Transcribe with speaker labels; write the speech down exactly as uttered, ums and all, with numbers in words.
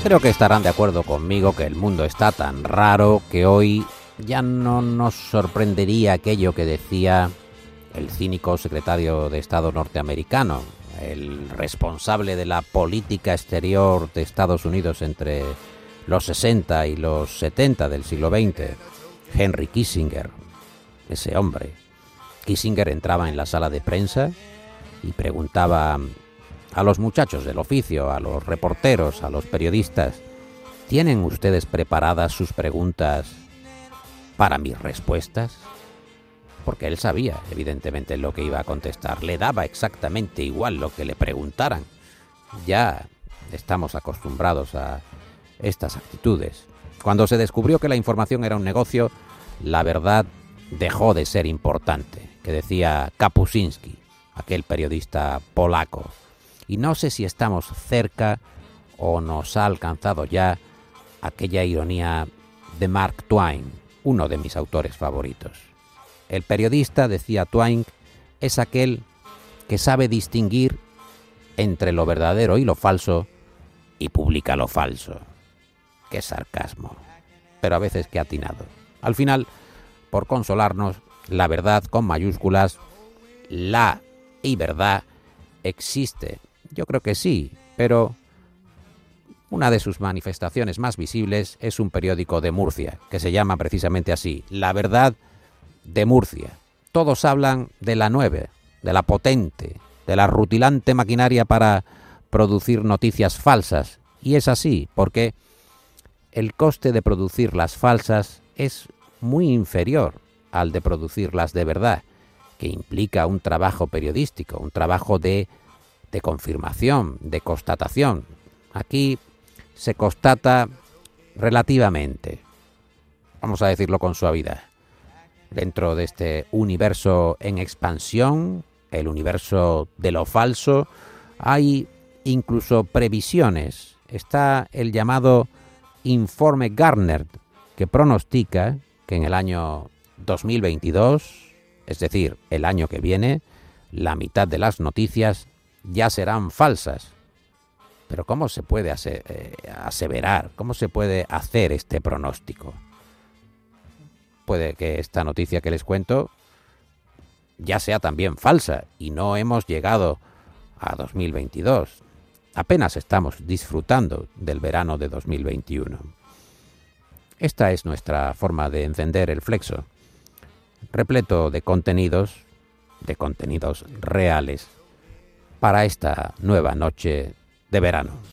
Speaker 1: Creo que estarán de acuerdo conmigo que el mundo está tan raro que hoy ya no nos sorprendería aquello que decía el cínico secretario de Estado norteamericano, el responsable de la política exterior de Estados Unidos entre los sesenta y los setenta del siglo veinte, Henry Kissinger. Ese hombre. Kissinger entraba en la sala de prensa y preguntaba a los muchachos del oficio, a los reporteros, a los periodistas: ¿tienen ustedes preparadas sus preguntas para mis respuestas? Porque él sabía, evidentemente, lo que iba a contestar. Le daba exactamente igual lo que le preguntaran. Ya estamos acostumbrados a estas actitudes. Cuando se descubrió que la información era un negocio, la verdad dejó de ser importante, que decía Kapuscinski, aquel periodista polaco. Y no sé si estamos cerca o nos ha alcanzado ya aquella ironía de Mark Twain, uno de mis autores favoritos. El periodista, decía Twain, es aquel que sabe distinguir entre lo verdadero y lo falso y publica lo falso. Qué sarcasmo, pero a veces qué atinado. Al final, por consolarnos, la verdad con mayúsculas, la y verdad, existe. Yo creo que sí, pero una de sus manifestaciones más visibles es un periódico de Murcia, que se llama precisamente así, La Verdad de Murcia. Todos hablan de la nueve, de la potente, de la rutilante maquinaria para producir noticias falsas. Y es así, porque el coste de producir las falsas es muy inferior al de producirlas de verdad, que implica un trabajo periodístico, un trabajo de, de confirmación, de constatación. Aquí se constata relativamente, vamos a decirlo con suavidad. Dentro de este universo en expansión, el universo de lo falso, hay incluso previsiones. Está el llamado informe Gartner, que pronostica que en el año dos mil veintidós, es decir, el año que viene, la mitad de las noticias ya serán falsas. Pero ¿cómo se puede ase- eh, aseverar? ¿Cómo se puede hacer este pronóstico? Puede que esta noticia que les cuento ya sea también falsa y no hemos llegado a dos mil veintidós. Apenas estamos disfrutando del verano de dos mil veintiuno. Esta es nuestra forma de encender el Flexo, repleto de contenidos, de contenidos reales, para esta nueva noche de verano.